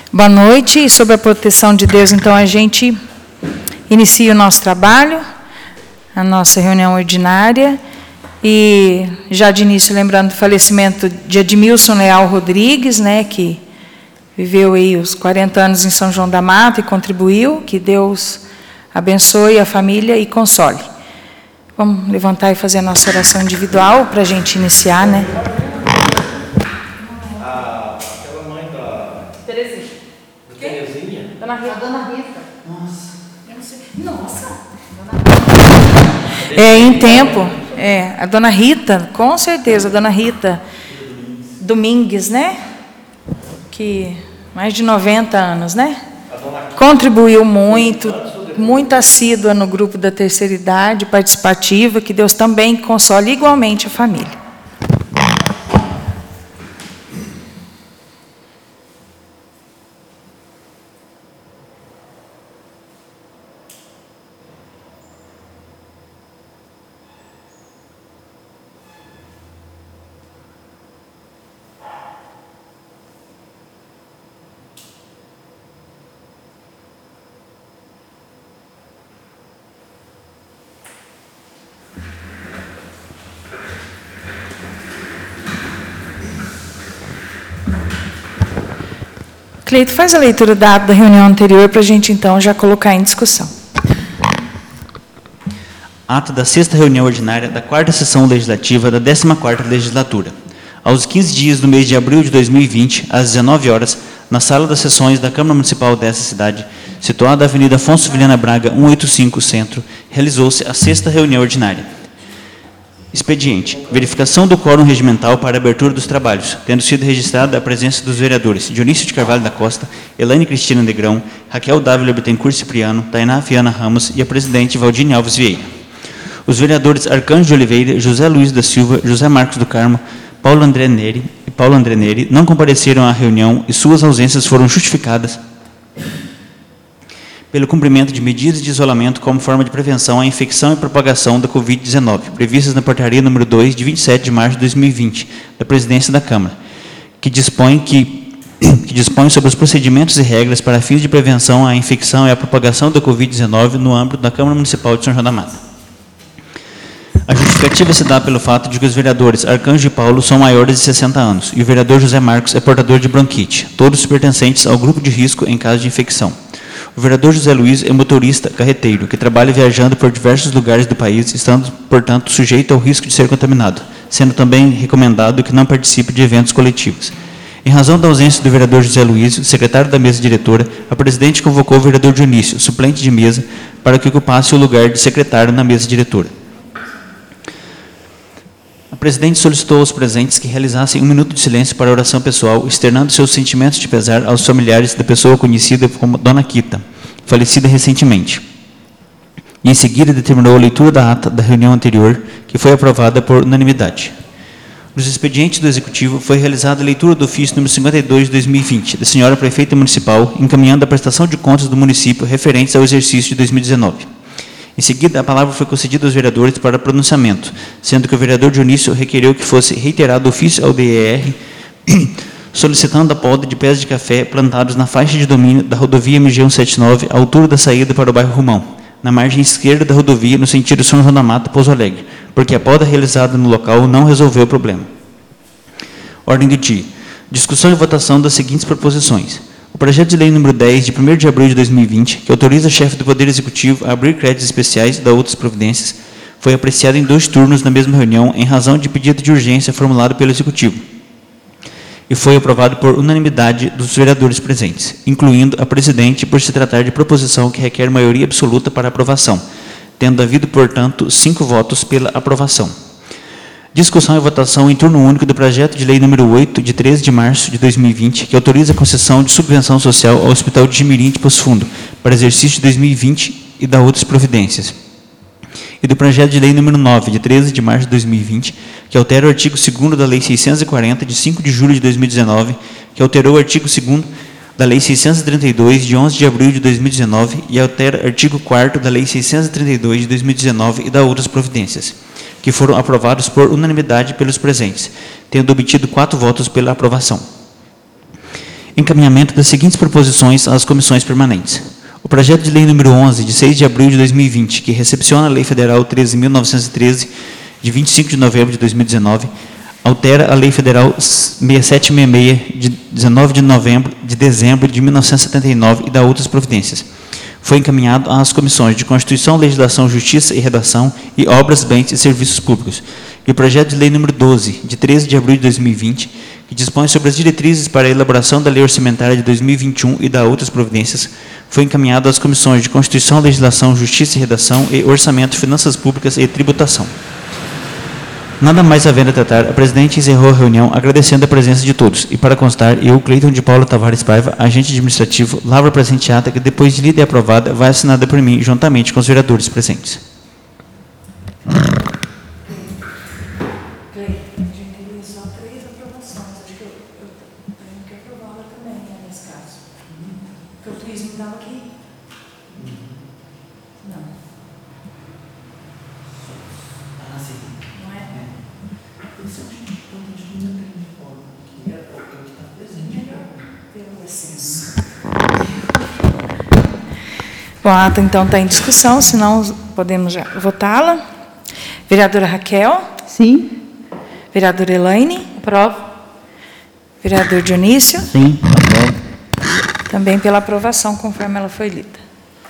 Boa noite, e sob a proteção de Deus, então, a gente inicia o nosso trabalho, a nossa reunião ordinária, e já de início lembrando do falecimento de Edmilson Leal Rodrigues, né, que viveu aí os 40 anos em São João da Mata e contribuiu, que Deus abençoe a família e console. Vamos levantar e fazer a nossa oração individual para a gente iniciar, né? Dona Rita. Nossa. Eu não sei. Nossa. Em tempo, a Dona Rita, com certeza, a Dona Rita Domingues, né? Que mais de 90 anos, né? Contribuiu muito, muito assídua no grupo da terceira idade, participativa, que Deus também console igualmente a família. Cleito, faz a leitura da ata da reunião anterior para a gente, então, já colocar em discussão. Ata da 6ª reunião ordinária da 4ª sessão legislativa da 14ª legislatura. Aos 15 dias do mês de abril de 2020, às 19 horas, na sala das sessões da Câmara Municipal dessa cidade, situada na Avenida Afonso Vilhena Braga, 185, Centro, realizou-se a 6ª reunião ordinária. Expediente. Verificação do quórum regimental para a abertura dos trabalhos, tendo sido registrada a presença dos vereadores Dionísio de Carvalho da Costa, Elaine Cristina Negrão, Raquel Dávila Bittencourt Cipriano, Tainá Fiana Ramos e a presidente Valdine Alves Vieira. Os vereadores Arcanjo de Oliveira, José Luiz da Silva, José Marcos do Carmo, Paulo André Neri não compareceram à reunião e suas ausências foram justificadas pelo cumprimento de medidas de isolamento como forma de prevenção à infecção e propagação da Covid-19, previstas na portaria número 2, de 27 de março de 2020, da Presidência da Câmara, que dispõe sobre os procedimentos e regras para fins de prevenção à infecção e à propagação da Covid-19 no âmbito da Câmara Municipal de São João da Mata. A justificativa se dá pelo fato de que os vereadores Arcanjo e Paulo são maiores de 60 anos e o vereador José Marcos é portador de bronquite, todos pertencentes ao grupo de risco em caso de infecção. O vereador José Luiz é motorista carreteiro, que trabalha viajando por diversos lugares do país, estando, portanto, sujeito ao risco de ser contaminado, sendo também recomendado que não participe de eventos coletivos. Em razão da ausência do vereador José Luiz, secretário da mesa diretora, a presidente convocou o vereador Dionísio, suplente de mesa, para que ocupasse o lugar de secretário na mesa diretora. A presidente solicitou aos presentes que realizassem 1 minuto de silêncio para a oração pessoal, externando seus sentimentos de pesar aos familiares da pessoa conhecida como Dona Quita, falecida recentemente. E, em seguida, determinou a leitura da ata da reunião anterior, que foi aprovada por unanimidade. Nos expedientes do Executivo, foi realizada a leitura do ofício número 52 de 2020, da senhora Prefeita Municipal, encaminhando a prestação de contas do município referentes ao exercício de 2019. Em seguida, a palavra foi concedida aos vereadores para pronunciamento, sendo que o vereador Dionísio requereu que fosse reiterado o ofício ao DER, solicitando a poda de pés de café plantados na faixa de domínio da rodovia MG 179, à altura da saída para o bairro Romão, na margem esquerda da rodovia, no sentido São João da Mata, Pouso Alegre, porque a poda realizada no local não resolveu o problema. Ordem do dia. Discussão e votação das seguintes proposições. O projeto de lei número 10, de 1º de abril de 2020, que autoriza o chefe do Poder Executivo a abrir créditos especiais e dar outras providências, foi apreciado em 2 turnos na mesma reunião, em razão de pedido de urgência formulado pelo Executivo, e foi aprovado por unanimidade dos vereadores presentes, incluindo a presidente, por se tratar de proposição que requer maioria absoluta para aprovação, tendo havido, portanto, 5 votos pela aprovação. Discussão e votação em turno único do projeto de lei número 8, de 13 de março de 2020, que autoriza a concessão de subvenção social ao Hospital de Jimirim de Poço Fundo, para exercício de 2020 e da outras providências. E do projeto de lei número 9, de 13 de março de 2020, que altera o artigo 2º da Lei 640, de 5 de julho de 2019, que alterou o artigo 2º da Lei 632, de 11 de abril de 2019, e altera o artigo 4º da Lei 632, de 2019, e da outras providências, que foram aprovados por unanimidade pelos presentes, tendo obtido 4 votos pela aprovação. encaminhamento das seguintes proposições às comissões permanentes. O projeto de lei número 11, de 6 de abril de 2020, que recepciona a Lei Federal 13.913, de 25 de novembro de 2019, altera a Lei Federal 6766, de 19 de dezembro de 1979 e dá outras providências. Foi encaminhado às comissões de Constituição, Legislação, Justiça e Redação e Obras, Bens e Serviços Públicos. E o projeto de lei número 12, de 13 de abril de 2020, que dispõe sobre as diretrizes para a elaboração da Lei Orçamentária de 2021 e dá outras providências, foi encaminhado às comissões de Constituição, Legislação, Justiça e Redação e Orçamento, Finanças Públicas e Tributação. Nada mais havendo a tratar, a presidente encerrou a reunião agradecendo a presença de todos. E para constar, eu, Cleiton de Paula Tavares Paiva, agente administrativo, lavro a presente ata que, depois de lida e aprovada, vai assinada por mim, juntamente com os vereadores presentes. Bom, a ata então está em discussão, senão podemos já votá-la. Vereadora Raquel? Sim. Vereadora Elaine? Aprovo. Vereador Dionísio? Sim, aprovo. Também pela aprovação, conforme ela foi lida.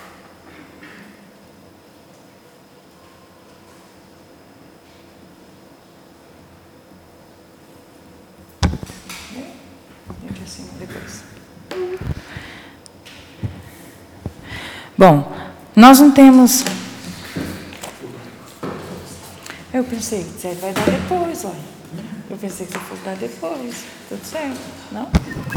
Bom, nós não temos... Eu pensei que você vai dar depois, olha. Eu pensei que você fosse dar depois. Tudo certo, não?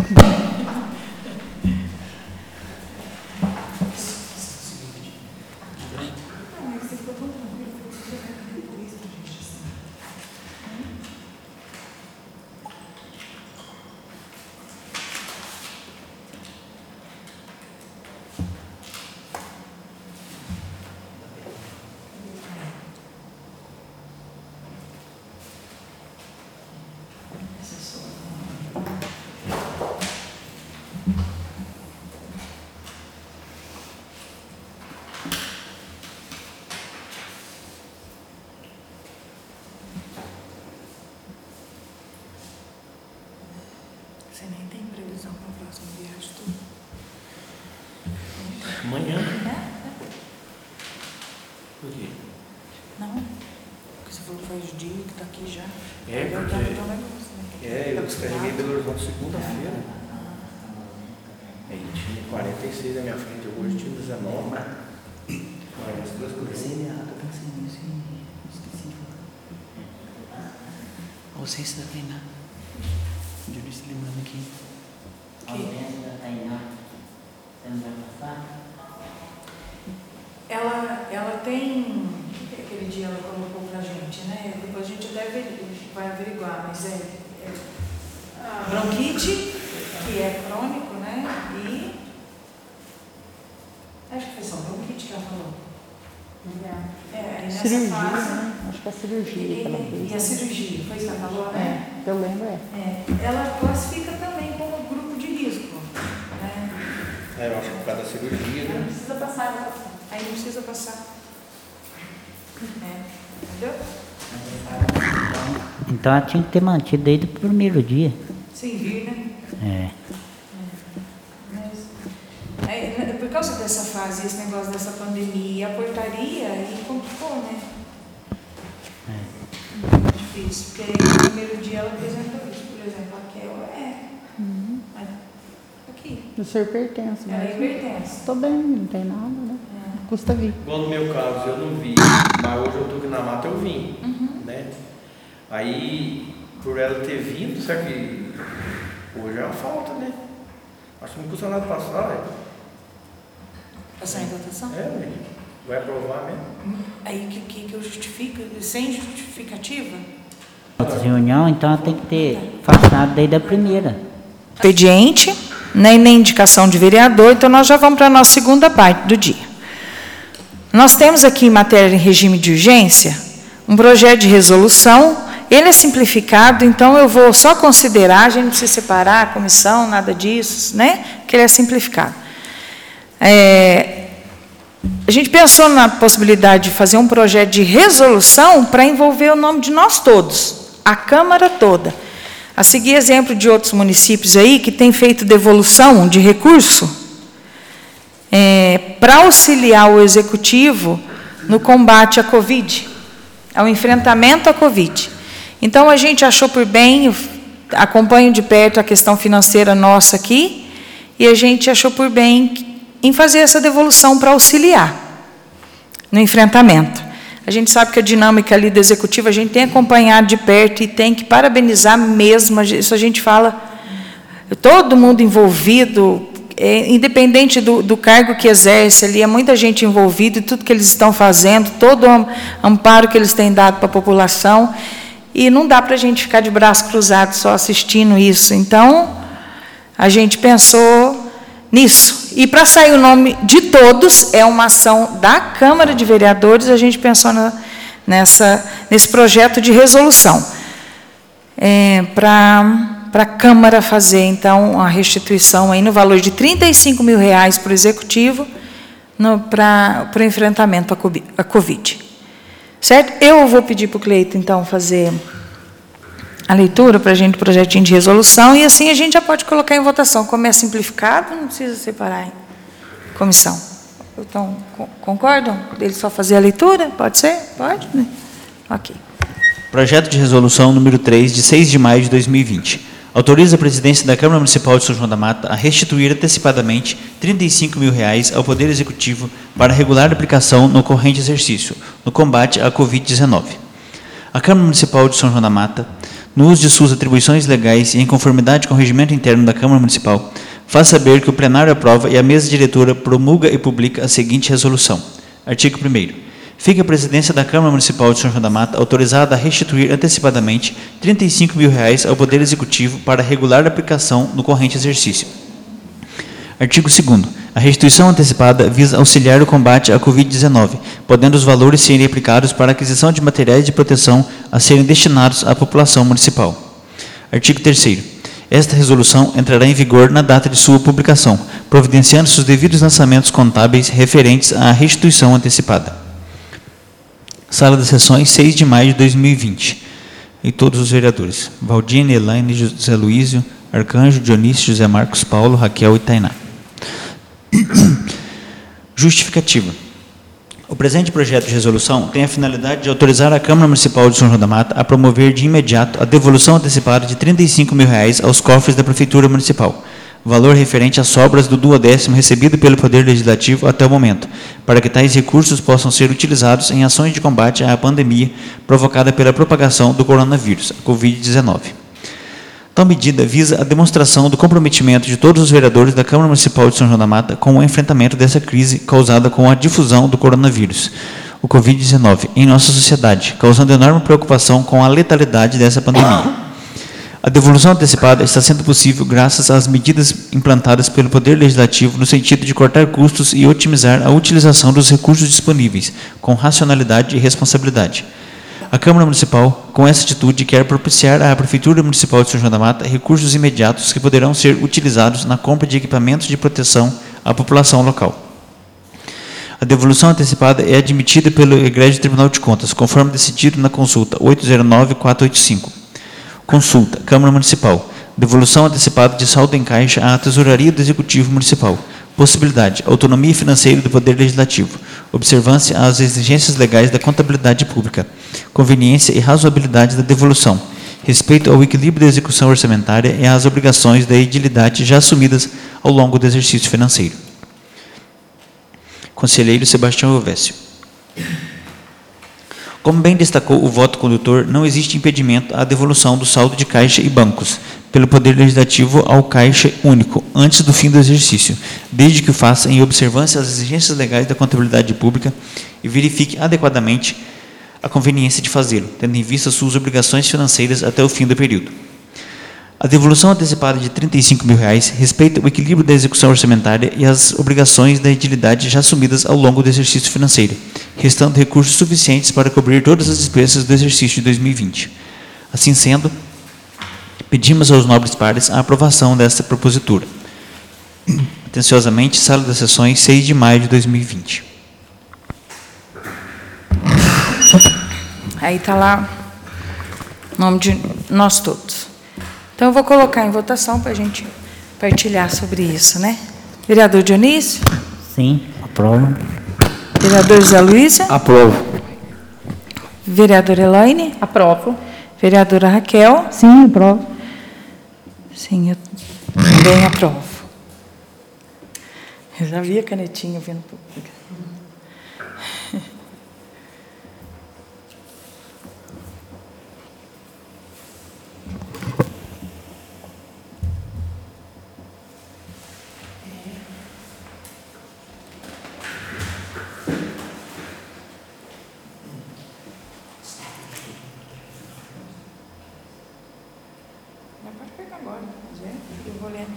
Você nem tem previsão para a próxima viagem, tudo? Amanhã? Por quê? Não. Porque você falou que faz dia que está aqui já. É, porque... eu descarreguei em Belo Horizonte segunda-feira. Aí tinha 46 na minha frente, hoje tinha 19. As duas coisas. Esqueci. Ausência da Tainá. Dionísio lembrando aqui. Ausência da Tainá. Você não vai passar? Ela tem... Aquele dia ela colocou para a gente, né? Depois a gente vai averiguar, mas bronquite, que é crônico, né? E... acho que foi só bronquite que ela falou. Nessa Cirurgia, fase, né? Acho que é a cirurgia que ela fez. E a cirurgia, foi isso que ela falou, né? Eu lembro, Ela classifica também como grupo de risco, né? Eu acho que por causa da cirurgia, Não né? precisa passar, aí não precisa passar. Entendeu? Então ela tinha que ter mantido desde o primeiro dia. Sem vir, né? Mas, por causa dessa fase, esse negócio dessa pandemia, a portaria aí complicou, né? Muito difícil, porque aí no primeiro dia ela apresentou isso. Por exemplo, a Kel mas aqui. O senhor pertence, Ela mas pertence. estou bem, não tem nada, né? Custa vir. Igual no meu caso, eu não vi, mas hoje eu estou aqui na mata, eu vim, né? Aí, por ela ter vindo, sabe que hoje é uma falta, né? Acho que não custa nada passar, velho. Passar em votação? Velho. Vai aprovar mesmo. Aí o que eu justifico? Sem justificativa? Outra reunião, então ela tem que ter passado desde a primeira. Expediente, nem indicação de vereador, então nós já vamos para a nossa segunda parte do dia. Nós temos aqui em matéria em regime de urgência um projeto de resolução ele é simplificado, então eu vou só considerar, a gente não precisa separar a comissão, nada disso, né? Que ele é simplificado. A gente pensou na possibilidade de fazer um projeto de resolução para envolver o nome de nós todos, a Câmara toda. A seguir exemplo de outros municípios aí que têm feito devolução de recurso para auxiliar o Executivo no combate à Covid, ao enfrentamento à Covid. Então, a gente achou por bem, acompanho de perto a questão financeira nossa aqui, e a gente achou por bem em fazer essa devolução para auxiliar no enfrentamento. A gente sabe que a dinâmica ali do Executivo, a gente tem acompanhado de perto e tem que parabenizar mesmo, isso a gente fala, todo mundo envolvido, independente do cargo que exerce ali, é muita gente envolvida em tudo que eles estão fazendo, todo o amparo que eles têm dado para a população, e não dá para a gente ficar de braço cruzado só assistindo isso. Então, a gente pensou nisso. E para sair o nome de todos, é uma ação da Câmara de Vereadores, a gente pensou nesse projeto de resolução. Para a Câmara fazer, então, a restituição aí no valor de R$35 mil para o Executivo para o enfrentamento à Covid. Certo? Eu vou pedir para o Cleito, então, fazer a leitura para a gente do projetinho de resolução, e assim a gente já pode colocar em votação. Como é simplificado, não precisa separar em comissão. Então, concordam? Ele só fazer a leitura? Pode ser? Pode? Ok. Projeto de resolução número 3, de 6 de maio de 2020. Autoriza a presidência da Câmara Municipal de São João da Mata a restituir antecipadamente R$35 mil ao Poder Executivo para regular a aplicação no corrente exercício, no combate à Covid-19. A Câmara Municipal de São João da Mata, no uso de suas atribuições legais e em conformidade com o regimento interno da Câmara Municipal, faz saber que o plenário aprova e a mesa diretora promulga e publica a seguinte resolução. Artigo 1º. Fica a presidência da Câmara Municipal de São João da Mata autorizada a restituir antecipadamente R$35 mil ao Poder Executivo para regular a aplicação no corrente exercício. Artigo 2º. A restituição antecipada visa auxiliar o combate à Covid-19, podendo os valores serem aplicados para a aquisição de materiais de proteção a serem destinados à população municipal. Artigo 3º. Esta resolução entrará em vigor na data de sua publicação, providenciando-se os devidos lançamentos contábeis referentes à restituição antecipada. Sala das Sessões, 6 de maio de 2020. E todos os vereadores. Valdine, Elaine, José Luísio, Arcanjo, Dionísio, José Marcos, Paulo, Raquel e Tainá. Justificativa. O presente projeto de resolução tem a finalidade de autorizar a Câmara Municipal de São João da Mata a promover de imediato a devolução antecipada de R$35 mil aos cofres da Prefeitura Municipal, valor referente às sobras do 12º recebido pelo Poder Legislativo até o momento, para que tais recursos possam ser utilizados em ações de combate à pandemia provocada pela propagação do coronavírus, a Covid-19. Tal medida visa a demonstração do comprometimento de todos os vereadores da Câmara Municipal de São João da Mata com o enfrentamento dessa crise causada com a difusão do coronavírus, o Covid-19, em nossa sociedade, causando enorme preocupação com a letalidade dessa pandemia. A devolução antecipada está sendo possível graças às medidas implantadas pelo Poder Legislativo no sentido de cortar custos e otimizar a utilização dos recursos disponíveis, com racionalidade e responsabilidade. A Câmara Municipal, com essa atitude, quer propiciar à Prefeitura Municipal de São João da Mata recursos imediatos que poderão ser utilizados na compra de equipamentos de proteção à população local. A devolução antecipada é admitida pelo Egrégio Tribunal de Contas, conforme decidido na consulta 809-485. Consulta, Câmara Municipal. Devolução antecipada de saldo em caixa à Tesouraria do Executivo Municipal. Possibilidade, autonomia financeira do Poder Legislativo. Observância às exigências legais da contabilidade pública. Conveniência e razoabilidade da devolução. Respeito ao equilíbrio da execução orçamentária e às obrigações da edilidade já assumidas ao longo do exercício financeiro. Conselheiro Sebastião Elvésio. Como bem destacou o voto condutor, não existe impedimento à devolução do saldo de caixa e bancos pelo Poder Legislativo ao Caixa Único, antes do fim do exercício, desde que o faça em observância às exigências legais da contabilidade pública e verifique adequadamente a conveniência de fazê-lo, tendo em vista suas obrigações financeiras até o fim do período. A devolução antecipada de R$35 mil respeita o equilíbrio da execução orçamentária e as obrigações da edilidade já assumidas ao longo do exercício financeiro, restando recursos suficientes para cobrir todas as despesas do exercício de 2020. Assim sendo, pedimos aos nobres pares a aprovação desta propositura. Atenciosamente, Sala das Sessões, 6 de maio de 2020. Aí está lá o nome de nós todos. Então, eu vou colocar em votação para a gente partilhar sobre isso, né? Vereador Dionísio? Sim, aprovo. Vereador José Luísa? Aprovo. Vereadora Elaine? Aprovo. Vereadora Raquel? Sim, aprovo. Sim, eu também aprovo. Eu já vi a canetinha vindo para o... Pode pegar agora, eu vou ler.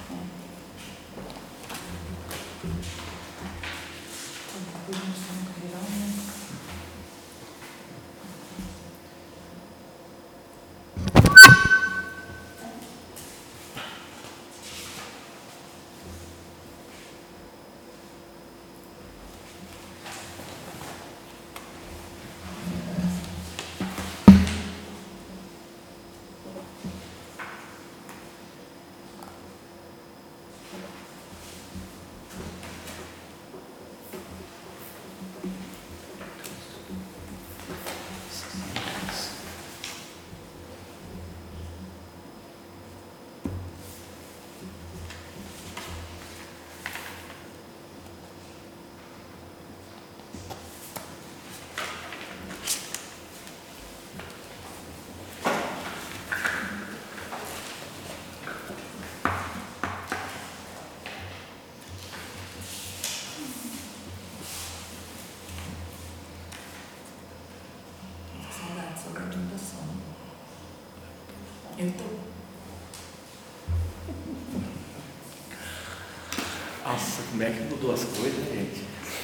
Nossa, como é que mudou as coisas, gente?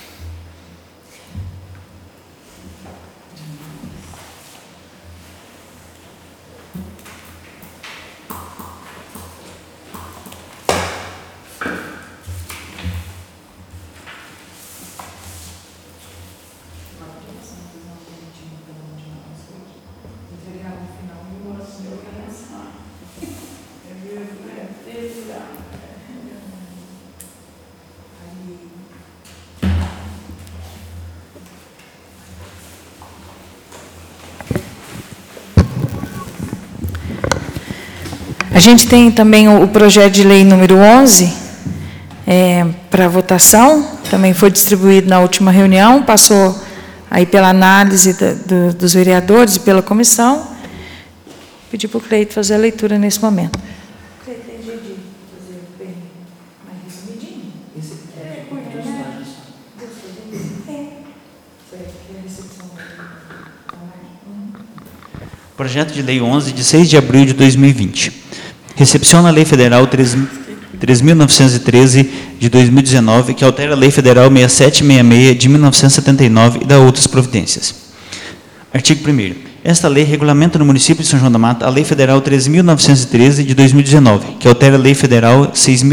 A gente tem também o projeto de lei número 11 para votação, também foi distribuído na última reunião, passou aí pela análise dos vereadores e pela comissão. Pedi para o Cleito fazer a leitura nesse momento. Cleito, tem jeito de fazer bem mais resumidinho? É curto, né? Projeto de Lei 11, de 6 de abril de 2020. Recepciona a Lei Federal 3.913 de 2019, que altera a Lei Federal 6766 de 1979 e dá outras providências. Artigo 1º. Esta lei regulamenta no município de São João da Mata a Lei Federal 3.913 de 2019, que altera a Lei Federal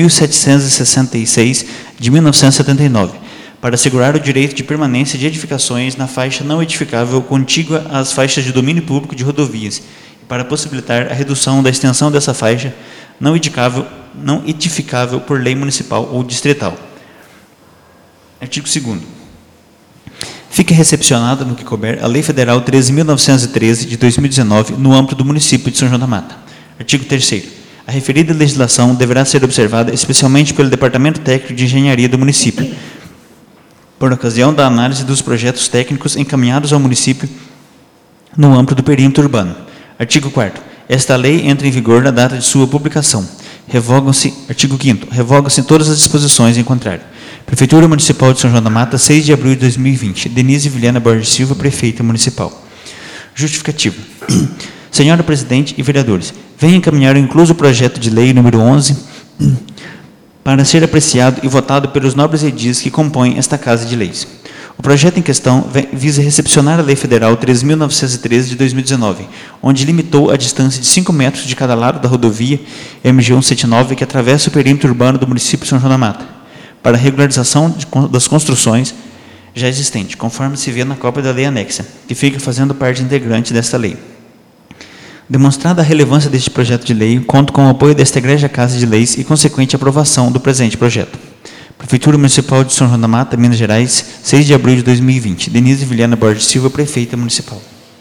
6.766 de 1979, para assegurar o direito de permanência de edificações na faixa não edificável contígua às faixas de domínio público de rodovias, para possibilitar a redução da extensão dessa faixa não edificável por lei municipal ou distrital. Artigo 2º. Fica recepcionada, no que couber, a Lei Federal 13.913 de 2019, no âmbito do município de São João da Mata. Artigo 3º. A referida legislação deverá ser observada especialmente pelo Departamento Técnico de Engenharia do município, por ocasião da análise dos projetos técnicos encaminhados ao município no âmbito do perímetro urbano. Artigo 4º. Esta lei entra em vigor na data de sua publicação. Artigo 5º. Revogam-se todas as disposições em contrário. Prefeitura Municipal de São João da Mata, 6 de abril de 2020. Denise Vilhena Borges Silva, Prefeita Municipal. Justificativa. Senhora Presidente e vereadores, venho encaminhar o incluso projeto de lei número 11 para ser apreciado e votado pelos nobres edis que compõem esta Casa de Leis. O projeto em questão visa recepcionar a Lei Federal 3.913 de 2019, onde limitou a distância de 5 metros de cada lado da rodovia MG 179 que atravessa o perímetro urbano do município de São João da Mata, para a regularização das construções já existentes, conforme se vê na cópia da lei anexa, que fica fazendo parte integrante desta lei. Demonstrada a relevância deste projeto de lei, conto com o apoio desta Igreja Casa de Leis e consequente aprovação do presente projeto. Prefeitura Municipal de São João da Mata, Minas Gerais, 6 de abril de 2020. Denise Viliana Borges Silva, Prefeita Municipal.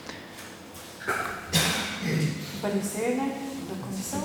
Parecer, né, da comissão?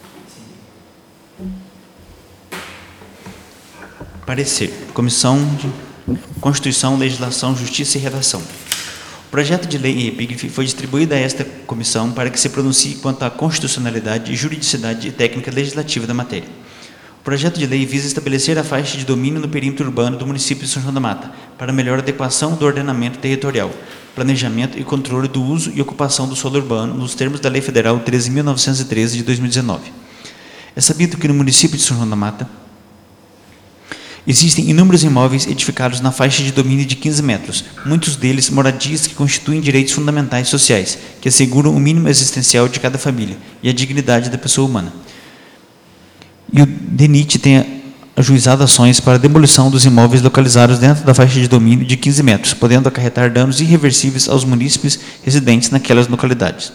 Parecer. Comissão de Constituição, Legislação, Justiça e Redação. O projeto de lei em epígrafe foi distribuído a esta comissão para que se pronuncie quanto à constitucionalidade, juridicidade e técnica legislativa da matéria. O projeto de lei visa estabelecer a faixa de domínio no perímetro urbano do município de São João da Mata, para melhor adequação do ordenamento territorial, planejamento e controle do uso e ocupação do solo urbano, nos termos da Lei Federal 13.913 de 2019. É sabido que no município de São João da Mata existem inúmeros imóveis edificados na faixa de domínio de 15 metros, muitos deles moradias que constituem direitos fundamentais sociais, que asseguram o mínimo existencial de cada família e a dignidade da pessoa humana. E o DENIT tem ajuizado ações para a demolição dos imóveis localizados dentro da faixa de domínio de 15 metros, podendo acarretar danos irreversíveis aos munícipes residentes naquelas localidades.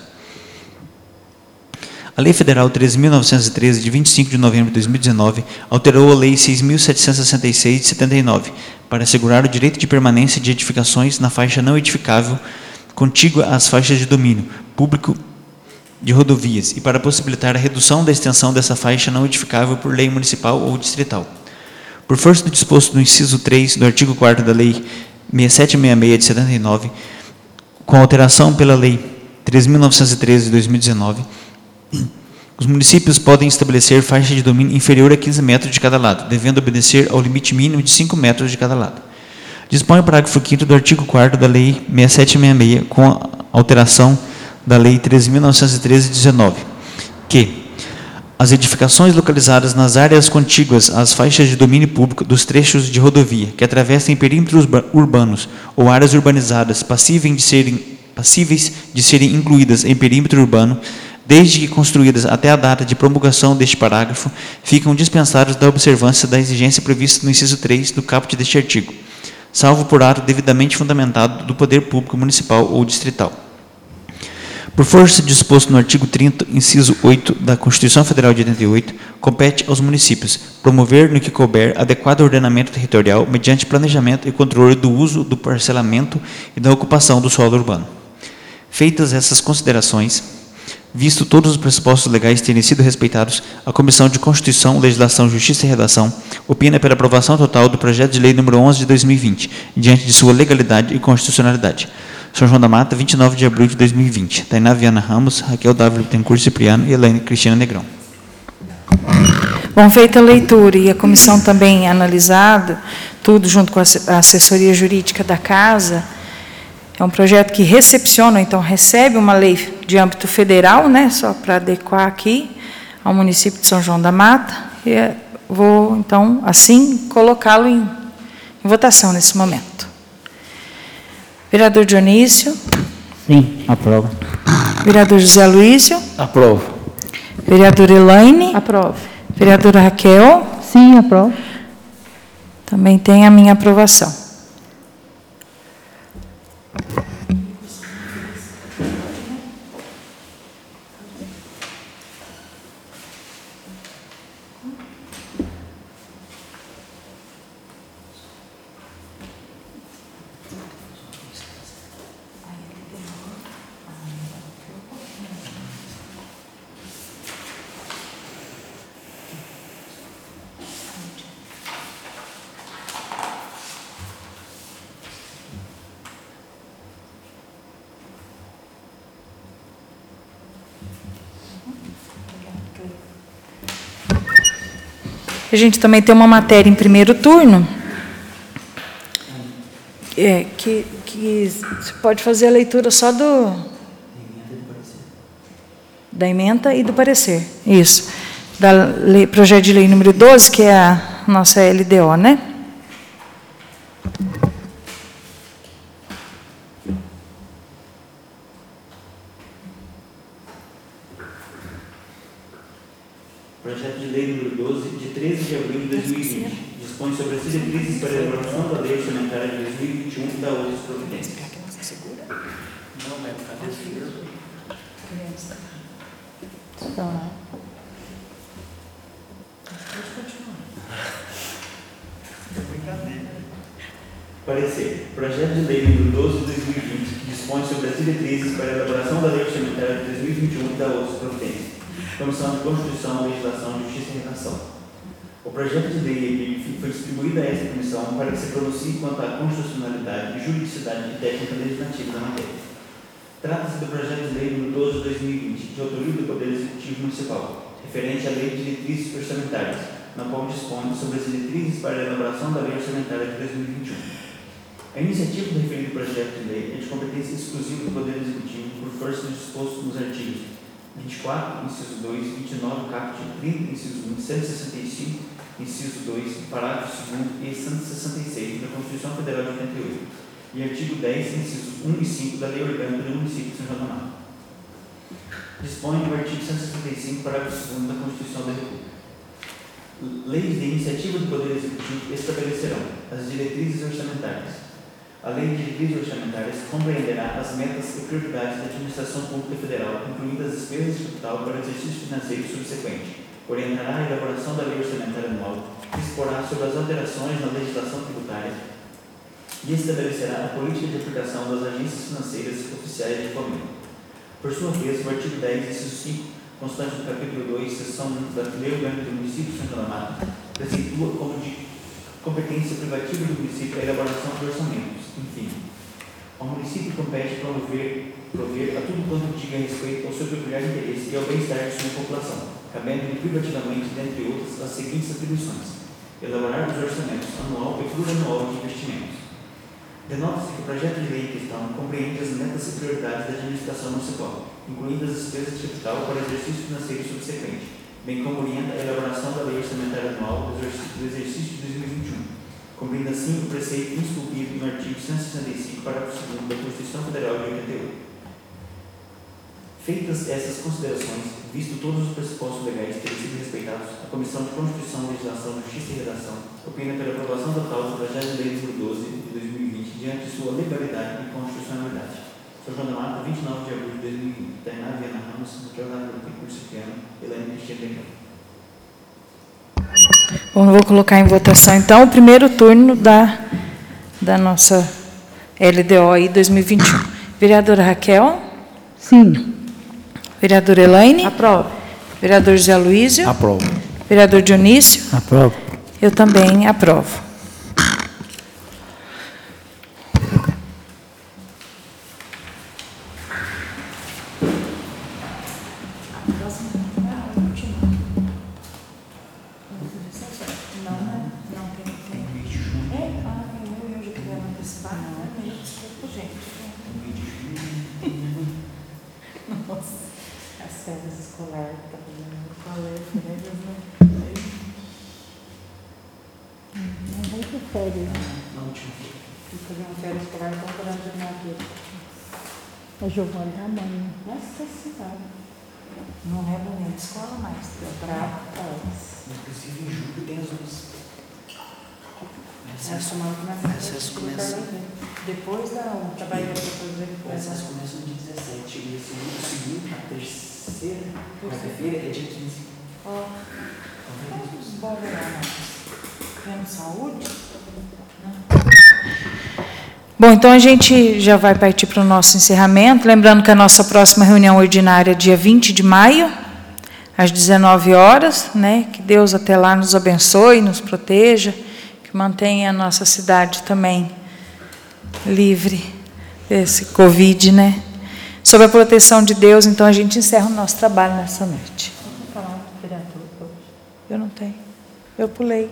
A Lei Federal 13.913, de 25 de novembro de 2019, alterou a Lei 6.766, de 79, para assegurar o direito de permanência de edificações na faixa não edificável contígua às faixas de domínio público de rodovias e para possibilitar a redução da extensão dessa faixa não edificável por lei municipal ou distrital. Por força do disposto no inciso 3 do artigo 4º da Lei 6766 de 79, com alteração pela Lei 3.913 de 2019, os municípios podem estabelecer faixa de domínio inferior a 15 metros de cada lado, devendo obedecer ao limite mínimo de 5 metros de cada lado. Dispõe o parágrafo 5º do artigo 4º da Lei 6766, com a alteração da Lei 13.913 de 19, que as edificações localizadas nas áreas contíguas às faixas de domínio público dos trechos de rodovia que atravessem perímetros urbanos ou áreas urbanizadas passíveis de serem incluídas em perímetro urbano, desde que construídas até a data de promulgação deste parágrafo, ficam dispensados da observância da exigência prevista no inciso 3 do caput deste artigo, salvo por ato devidamente fundamentado do poder público municipal ou distrital. Por força disposto no artigo 30, inciso 8 da Constituição Federal de 88, compete aos municípios promover, no que couber, adequado ordenamento territorial mediante planejamento e controle do uso, do parcelamento e da ocupação do solo urbano. Feitas essas considerações, visto todos os pressupostos legais terem sido respeitados, a Comissão de Constituição, Legislação, Justiça e Redação opina pela aprovação total do projeto de lei número 11 de 2020, diante de sua legalidade e constitucionalidade. São João da Mata, 29 de abril de 2020. Tainá Viana Ramos, Raquel W. Bittencourt Cipriano e Elaine Cristina Negrão. Bom, feita a leitura e a comissão também analisado, tudo junto com a assessoria jurídica da casa, é um projeto que recepciona, então recebe uma lei de âmbito federal, né, só para adequar aqui ao município de São João da Mata, e vou, então, assim, colocá-lo em votação nesse momento. Vereador Dionísio. Sim, aprovo. Vereador José Luísio. Aprovo. Vereadora Elaine. Aprovo. Vereadora Raquel. Sim, aprovo. Também tem a minha aprovação. A gente também tem uma matéria em primeiro turno, que você pode fazer a leitura só da ementa e do parecer. Isso. Da lei, projeto de lei número 12, que é a nossa LDO, né? 2020 dispõe sobre as diretrizes para a elaboração da lei orçamentária de 2021 e da outras providências. Não, mas cadê esse filho? Então, né? Parecer. Projeto de lei número 12 de 2020, que dispõe sobre as diretrizes para a elaboração da lei orçamentária de 2021 e da outras providências. Comissão de Constituição, Legislação, Justiça e Redação. O projeto de lei foi distribuído a esta comissão para que se pronuncie quanto à constitucionalidade, juridicidade e técnica legislativa da matéria. Trata-se do projeto de lei número 12 de 2020, de autoria do Poder Executivo Municipal, referente à Lei de Diretrizes Orçamentárias, na qual dispõe sobre as diretrizes para a elaboração da Lei Orçamentária de 2021. A iniciativa do referido projeto de lei é de competência exclusiva do Poder Executivo por força do disposto nos artigos 24, inciso 2, 29, caput 30, inciso 1, 165, inciso 2, parágrafo 2º e 166 da Constituição Federal de 88 e artigo 10, incisos 1 e 5 da Lei Orgânica do Município de São João do Mato. Dispõe o artigo 165, parágrafo 2º da Constituição da República. Leis de iniciativa do Poder Executivo estabelecerão as diretrizes orçamentárias. A Lei de Diretrizes Orçamentárias compreenderá as metas e prioridades da administração pública federal, incluindo as despesas de capital para o exercício financeiro subsequente. Orientará a elaboração da Lei Orçamentária Anual, disporá sobre as alterações na legislação tributária e estabelecerá a política de aplicação das agências financeiras oficiais de fomento. Por sua vez, o artigo 10, inciso 5, constante do capítulo 2, seção 1 da Lei Orgânica do Município de São João do Mato, preceitua como de competência privativa do município a elaboração de orçamentos. Enfim, ao município compete prover a tudo quanto diga respeito ao seu peculiar interesse e ao bem-estar de sua população, cabendo-lhe privativamente, dentre outras, as seguintes atribuições: elaborar os orçamentos anual e plurianual de investimentos. Denota-se que o projeto de lei em questão compreende as metas e prioridades da administração municipal, incluindo as despesas de capital para exercício financeiro subsequente, bem como orienta a elaboração da Lei Orçamentária Anual do exercício de 2021, cumprindo assim o preceito esculpido no artigo 165, parágrafo 2º da Constituição Federal de 88. Feitas essas considerações, visto todos os pressupostos legais terem sido respeitados, a Comissão de Constituição, Legislação, Justiça e Redação opina pela aprovação total do projeto de lei número 12 de 2020 diante de sua legalidade e constitucionalidade. São João do Mato, 29 de abril de 2020. Tainá Viana Ramos, Raquel Dávila Curso Cipriano, Helene Cristina Legal. Bom, eu vou colocar em votação, então, o primeiro turno da nossa LDO aí 2021. Vereadora Raquel? Sim. Vereadora Elaine? Aprovo. Vereador José Luísio? Aprovo. Vereador Dionísio? Aprovo. Eu também aprovo. As férias escolares, tá fazendo colégio, né? Não vai ter férias, né? Tem que fazer uma férias escolar, então para terminar aqui. A Giovana tá mãe. Nossa Senhora. Não é bonito escola mais. Inclusive em julho tem as outras. Acesso começa. Depois da trabalho para fazer. O acesso começa no dia 17 e esse o segundo, a terceira, quarta-feira é dia 15. Ó, bom verão, tendo saúde? Bom, então a gente já vai partir para o nosso encerramento. Lembrando que a nossa próxima reunião ordinária é dia 20 de maio, às 19 horas, né? Que Deus até lá nos abençoe, nos proteja, que mantenha a nossa cidade também livre desse Covid, né? Sob a proteção de Deus, então a gente encerra o nosso trabalho nessa noite. Vamos falar do vereador hoje. Eu não tenho. Eu pulei.